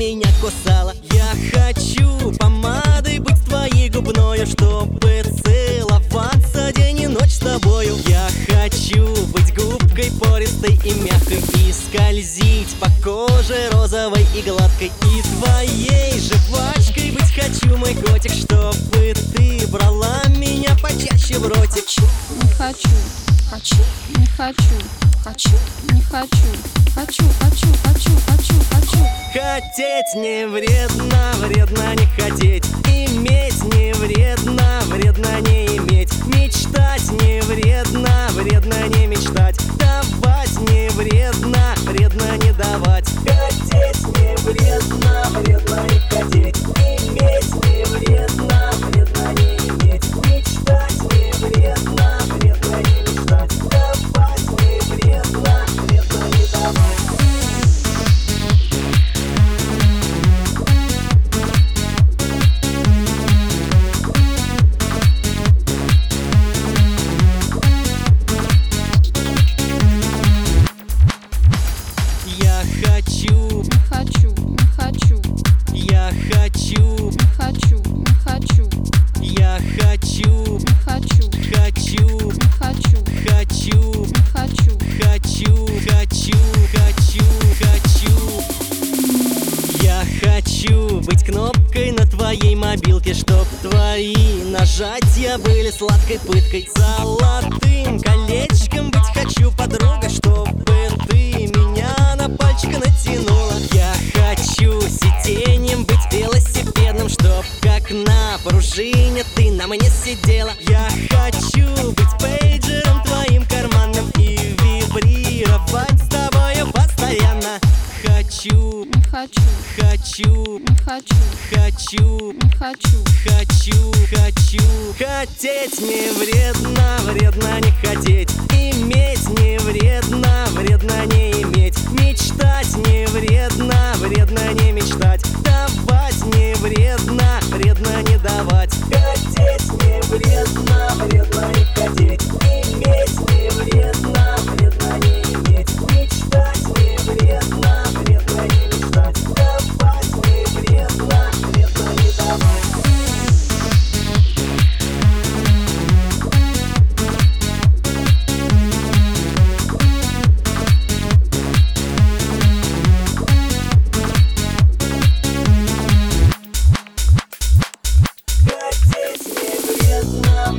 меня кусала. Я хочу помадой быть твоей губною, чтобы целоваться день и ночь с тобою. Я хочу быть губкой пористой и мягкой и скользить по коже розовой и гладкой. И твоей жвачкой быть хочу, мой котик, чтобы ты брала меня почаще в ротик. Хочу, не хочу, хочу, не хочу, хочу, хочу, хочу, хочу, хочу. Хотеть не вредно, вредно не хотеть. Иметь не вредно, вредно не иметь. Мечтать не вредно, вредно не мечтать. Давать не вредно, вредно не давать. Хотеть не вредно, вредно не хотеть. Иметь не вредно, вредно не иметь. Мечтать не вредно, вредно не мечтать. Давать не вредно, вредно не давать. Я хочу, Не хочу, не хочу, я хочу, не хочу, не хочу, я хочу, не хочу, хочу, не хочу, хочу, не хочу. хочу, хочу, хочу, хочу. Я хочу быть кнопкой на твоей мобилке, чтоб твои нажатия были сладкой пыткой. Золотым колечком быть хочу, подруга, чтобы ты меня на пальчик натянула. Я хочу сиденьем быть велосипедным, чтоб как на пружине ты на мне сидела. Я хочу быть пейджером твоим карманным и вибрировать с тобою постоянно. Хочу, Не хочу, хочу, не хочу, хочу, не хочу. хочу, хочу. Хотеть не вредно, вредно не хотеть. Иметь не вредно, вредно не иметь. Мечтать не вредно, вредно не мечтать. Давать не вредно, вредно не давать. Хотеть не вредно, вредно не хотеть. Иметь не вредно, вредно не иметь. Мечтать не вредно, вредно не мечтать. Давать не вредно, вредно не давать. Хотеть не вредно,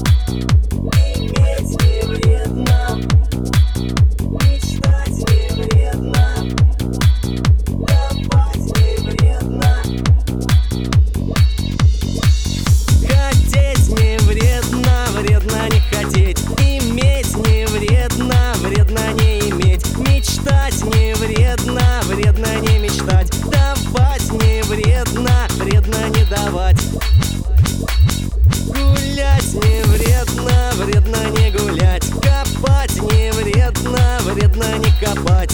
иметь не вредно, мечтать не вредно, давать не вредно. Хотеть не вредно, вредно не хотеть. Иметь не вредно, вредно не иметь. Мечтать не вредно, вредно не мечтать. Давать не вредно, вредно не давать. Гулять не вредно, вредно не гулять. Копать не вредно, вредно не копать.